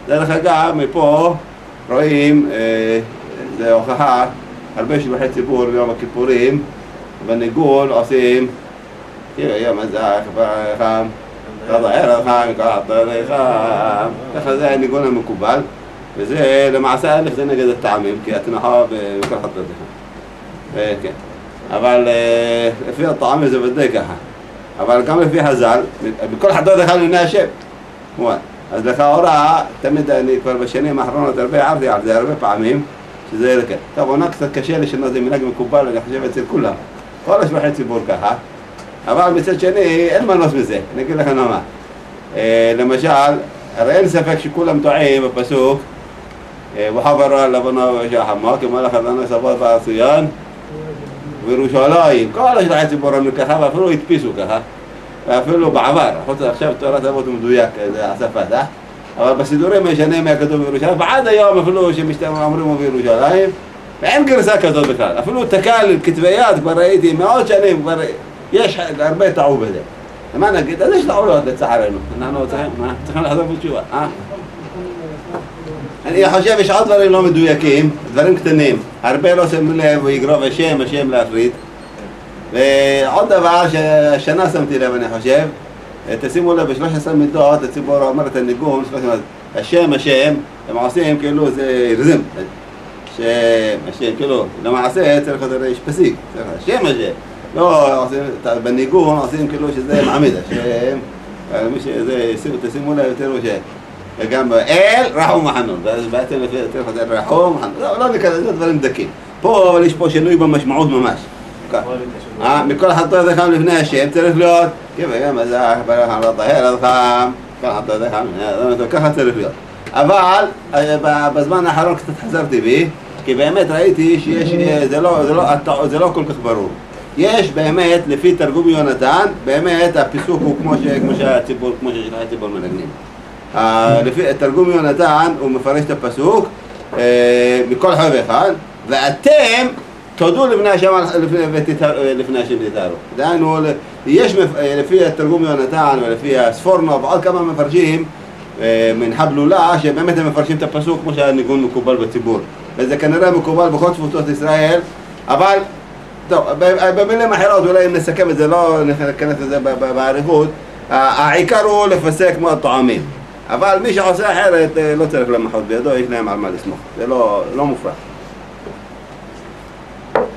דרך אגב, מפה רואים, זה הוכחה, הרבה שבחי ציבור ביום הכיפורים, בניגון עושים, יום הזך, חם, תדער חם, חם, ככה זה הניגון המקובל, וזה למעשה א' זה נגד הטעמים, כי התנחה בכל חטא זה. כן. אבל לפי הטעמים זה ודאי ככה. אבל גם לפי חז"ל, בכל חטא אחד לפני השם. אז לכאורה, תמיד אני כבר בשנים האחרונות הרבה הערתי על זה הרבה פעמים, שזה כן. טוב, עונה קצת קשה לשנות, זה מנהג מקובל, אני חושב אצל כולם. כל השבחי ציבור ככה. אבל מצד שני, אין מנוס מזה, אני אגיד לכם למה. למשל, הרי אין ספק שכולם טועים בפסוק, וחברו על לבנו ושחמו, כמו לך לנו סבות בעשיין, וירושלים. כל השבחי ציבור אמרו ככה, ואפילו הדפיסו ככה. ואפילו בעבר, חוץ עכשיו תורת אבות מדויק, זה הספת, אבל בסידורים הישנים היה כתוב בירושלים, ועד היום אפילו שאומרים בירושלים, ואין גרסה כזאת בכלל, אפילו תקל כתבי יד, כבר ראיתי מאות שנים, כבר יש הרבה טעו בזה. מה נגיד? אז יש טעויות לצערנו, אנחנו צריכים לחזור בתשובה. אני חושב יש עוד דברים לא מדויקים, דברים קטנים, הרבה לא שמו לב ויגרוב השם להפריד. ועוד דבר שהשנה שמתי לב, אני חושב, תשימו לב, ב-13 מידות הציבור אומר את הניגון, השם, הם עושים כאילו זה רזם, השם, כאילו, למעשה צריך להיות פסיק, השם, לא, בניגון עושים כאילו שזה מעמיד, השם, תשימו לב יותר וגם אל רחום וחנון, ואז בעצם לפי יותר חזר רחום וחנון, לא ניכנס, זה דברים דקים. פה, אבל יש פה שינוי במשמעות ממש. מכל חטא זה חם לפני השם צריך להיות כיוון מזח, ברח על הטהר, אז חם, כל חטא זה חם, ככה צריך להיות. אבל בזמן האחרון קצת חזרתי בי, כי באמת ראיתי שזה לא כל כך ברור. יש באמת, לפי תרגום יונתן, באמת הפיסוק הוא כמו שהציבור מנגנים. לפי תרגום יונתן הוא מפרש את הפסוק מכל חוב אחד, ואתם תודו לפני השם תתארו. דהיינו, יש לפי התרגום יונתן ולפי הספורנו ועוד כמה מפרשים מן חבלולה שבאמת הם מפרשים את הפסוק כמו שהניגון מקובל בציבור. וזה כנראה מקובל בכל תפוצות ישראל, אבל טוב, במילים אחרות אולי אם נסכם את זה, לא נכנס לזה בעריכות, העיקר הוא לפסק כמו הטועמים. אבל מי שעושה אחרת לא צריך למחות בידו, יש להם על מה לסמוך, זה לא מופרך.